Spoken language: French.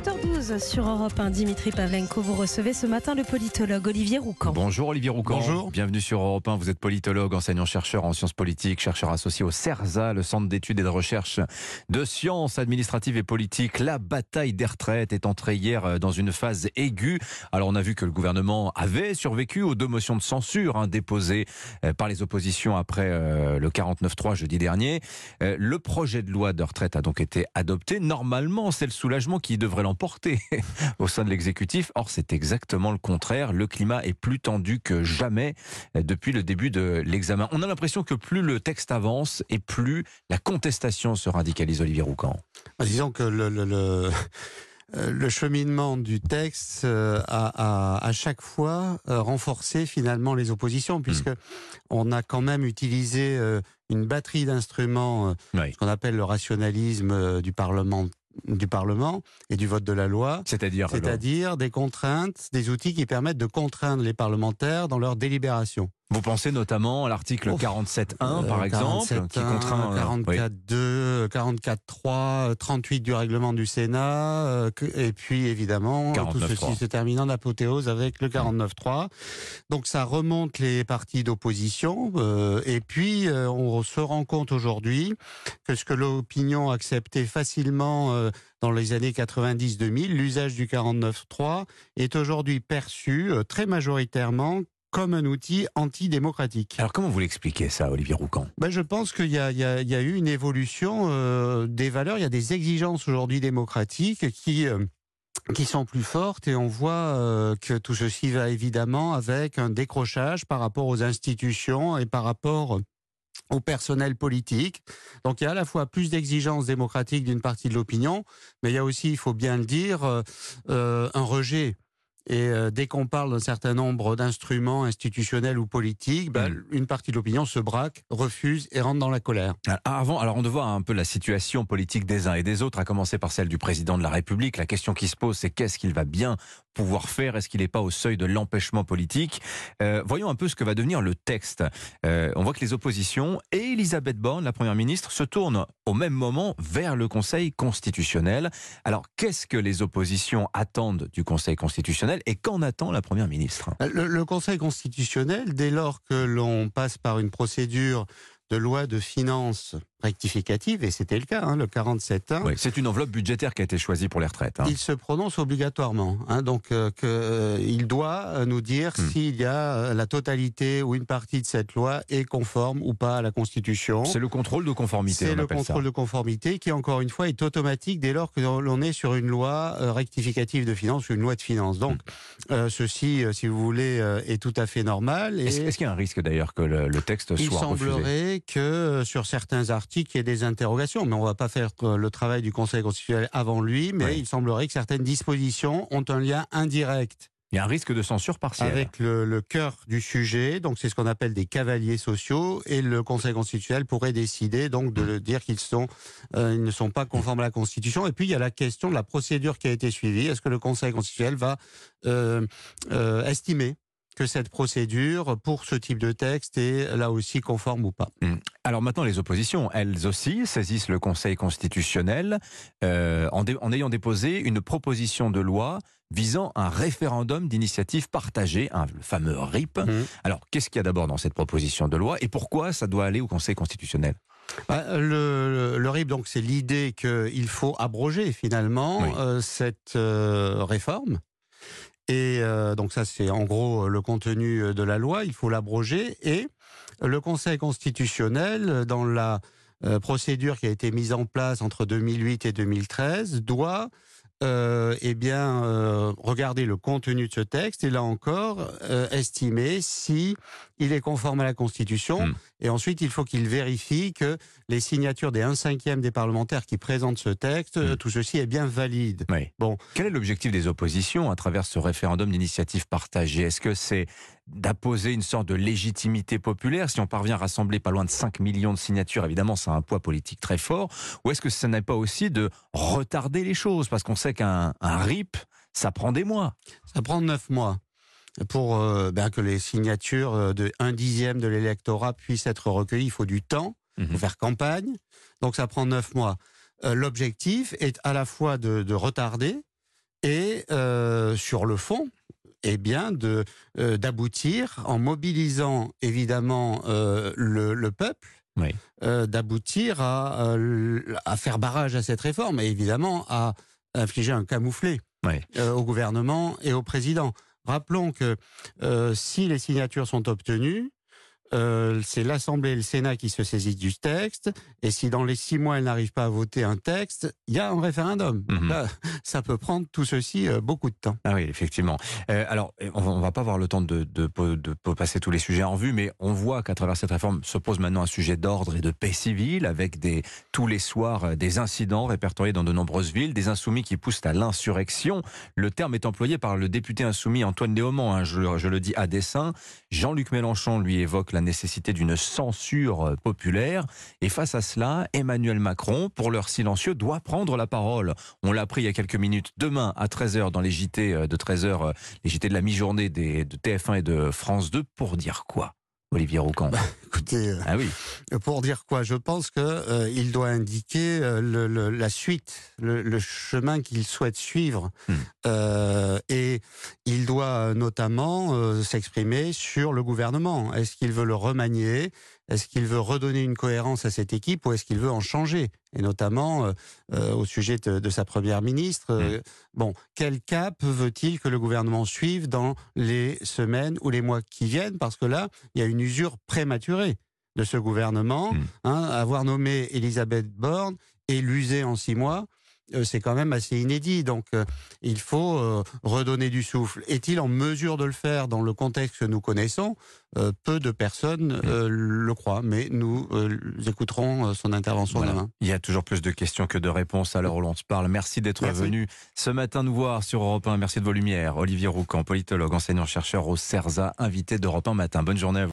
7h12 sur Europe 1. Dimitri Pavlenko, vous recevez ce matin le politologue Olivier Roucan. Bonjour Olivier Roucan. Bonjour. Bienvenue sur Europe 1. Vous êtes politologue, enseignant-chercheur en sciences politiques, chercheur associé au CERSA, le Centre d'études et de recherche de sciences administratives et politiques. La bataille des retraites est entrée hier dans une phase aiguë. Alors on a vu que le gouvernement avait survécu aux 2 motions de censure déposées par les oppositions après le 49.3 jeudi dernier. Le projet de loi de retraite a donc été adopté. Normalement, c'est le soulagement qui devrait l'emporter au sein de l'exécutif. Or, c'est exactement le contraire. Le climat est plus tendu que jamais depuis le début de l'examen. On a l'impression que plus le texte avance et plus la contestation se radicalise, Olivier Roucan. Disons que le cheminement du texte a à chaque fois renforcé finalement les oppositions, puisque on a quand même utilisé une batterie d'instruments, ce qu'on appelle le rationalisme du Parlement et du vote de la loi, c'est-à-dire des contraintes, des outils qui permettent de contraindre les parlementaires dans leur délibération. Vous pensez notamment à l'article 47.1 par exemple, 47.1, qui contraint 44.2, 44.3, 38 du règlement du Sénat, et puis évidemment 49.3. tout ceci se termine en apothéose avec le 49.3. Donc ça remonte les partis d'opposition, et puis on se rend compte aujourd'hui que ce que l'opinion acceptait facilement dans les années 90-2000, l'usage du 49.3 est aujourd'hui perçu très majoritairement comme un outil antidémocratique. Alors comment vous l'expliquez ça, Olivier Roucan ? Je pense qu'il y a eu une évolution des valeurs, il y a des exigences aujourd'hui démocratiques qui sont plus fortes, et on voit que tout ceci va évidemment avec un décrochage par rapport aux institutions et par rapport au personnel politique. Donc il y a à la fois plus d'exigences démocratiques d'une partie de l'opinion, mais il y a aussi, il faut bien le dire, un rejet. Et dès qu'on parle d'un certain nombre d'instruments institutionnels ou politiques, une partie de l'opinion se braque, refuse et rentre dans la colère. Alors on doit voir un peu la situation politique des uns et des autres, à commencer par celle du président de la République. La question qui se pose, c'est qu'est-ce qu'il va bien pouvoir faire ? Est-ce qu'il n'est pas au seuil de l'empêchement politique ? Voyons un peu ce que va devenir le texte. On voit que les oppositions et Elisabeth Borne, la Première ministre, se tournent au même moment vers le Conseil constitutionnel. Alors qu'est-ce que les oppositions attendent du Conseil constitutionnel et qu'en attend la Première ministre ? Le Conseil constitutionnel, dès lors que l'on passe par une procédure de loi de finances rectificative, et c'était le cas, le 47.1. Oui, c'est une enveloppe budgétaire qui a été choisie pour les retraites. Il se prononce obligatoirement. Donc, il doit nous dire s'il y a la totalité ou une partie de cette loi est conforme ou pas à la Constitution. C'est le contrôle de conformité. C'est le contrôle de conformité qui, encore une fois, est automatique dès lors que l'on est sur une loi rectificative de finances ou une loi de finances. Donc, ceci, si vous voulez, est tout à fait normal. Est-ce qu'il y a un risque d'ailleurs que le texte soit refusé ? Il semblerait que sur certains articles, il y ait des interrogations, mais on ne va pas faire le travail du Conseil constitutionnel avant lui, mais il semblerait que certaines dispositions ont un lien indirect. Il y a un risque de censure partielle. Avec le cœur du sujet, donc c'est ce qu'on appelle des cavaliers sociaux, et le Conseil constitutionnel pourrait décider donc de dire qu'ils ne sont pas conformes à la Constitution. Et puis il y a la question de la procédure qui a été suivie. Est-ce que le Conseil constitutionnel va estimer que cette procédure, pour ce type de texte, est là aussi conforme ou pas. Alors maintenant, les oppositions, elles aussi, saisissent le Conseil constitutionnel en ayant déposé une proposition de loi visant un référendum d'initiative partagée, le fameux RIP. Alors, qu'est-ce qu'il y a d'abord dans cette proposition de loi et pourquoi ça doit aller au Conseil constitutionnel ? Le RIP, donc, c'est l'idée qu'il faut abroger finalement cette réforme. Et donc ça, c'est en gros le contenu de la loi, il faut l'abroger. Et le Conseil constitutionnel, dans la procédure qui a été mise en place entre 2008 et 2013, doit regarder le contenu de ce texte et là encore estimer si il est conforme à la Constitution. Et ensuite, il faut qu'il vérifie que les signatures des 1/5 des parlementaires qui présentent ce texte, tout ceci est bien valide. Bon. Quel est l'objectif des oppositions à travers ce référendum d'initiative partagée ? Est-ce que c'est d'apposer une sorte de légitimité populaire ? Si on parvient à rassembler pas loin de 5 millions de signatures, évidemment, ça a un poids politique très fort. Ou est-ce que ça n'est pas aussi de retarder les choses ? Parce qu'on sait qu'un RIP, ça prend des mois. Ça prend 9 mois. Pour que les signatures de 1/10 de l'électorat puissent être recueillies, il faut du temps, il faut faire campagne, donc ça prend 9 mois. L'objectif est à la fois de retarder, et sur le fond, eh bien, d'aboutir, en mobilisant évidemment le peuple, Oui. d'aboutir à faire barrage à cette réforme et évidemment à infliger un camouflet Oui. au gouvernement et au président. Rappelons que si les signatures sont obtenues, c'est l'Assemblée et le Sénat qui se saisissent du texte, et si dans les 6 mois, elles n'arrivent pas à voter un texte, il y a un référendum. Mhm. Là, ça peut prendre tout ceci beaucoup de temps. Ah oui, effectivement. Alors, on va pas avoir le temps de passer tous les sujets en vue, mais on voit qu'à travers cette réforme se pose maintenant un sujet d'ordre et de paix civile, avec tous les soirs des incidents répertoriés dans de nombreuses villes, des insoumis qui poussent à l'insurrection. Le terme est employé par le député insoumis Antoine Léaumont, je le dis à dessein. Jean-Luc Mélenchon lui évoque la nécessité d'une censure populaire. Et face à cela, Emmanuel Macron, pour l'heure silencieux, doit prendre la parole. On l'a appris il y a quelques minutes. Demain, à 13h, dans les JT de 13h, les JT de la mi-journée de TF1 et de France 2, pour dire quoi, Olivier Roucan? Écoutez, Ah oui. pour dire quoi? Je pense que il doit indiquer la suite, le chemin qu'il souhaite suivre. Et il doit notamment s'exprimer sur le gouvernement. Est-ce qu'il veut le remanier? Est-ce qu'il veut redonner une cohérence à cette équipe ou est-ce qu'il veut en changer? Et notamment au sujet de sa première ministre. Bon, quel cap veut-il que le gouvernement suive dans les semaines ou les mois qui viennent? Parce que là, il y a une usure prématurée de ce gouvernement. Avoir nommé Elisabeth Borne et l'user en 6 mois, c'est quand même assez inédit. Donc, il faut redonner du souffle. Est-il en mesure de le faire dans le contexte que nous connaissons? Peu de personnes le croient, mais nous écouterons son intervention demain. Il y a toujours plus de questions que de réponses à l'heure où l'on se parle. Merci d'être venu ce matin nous voir sur Europe 1. Merci de vos lumières. Olivier Roucan, politologue, enseignant-chercheur au CERSA, invité d'Europe 1 matin. Bonne journée à vous.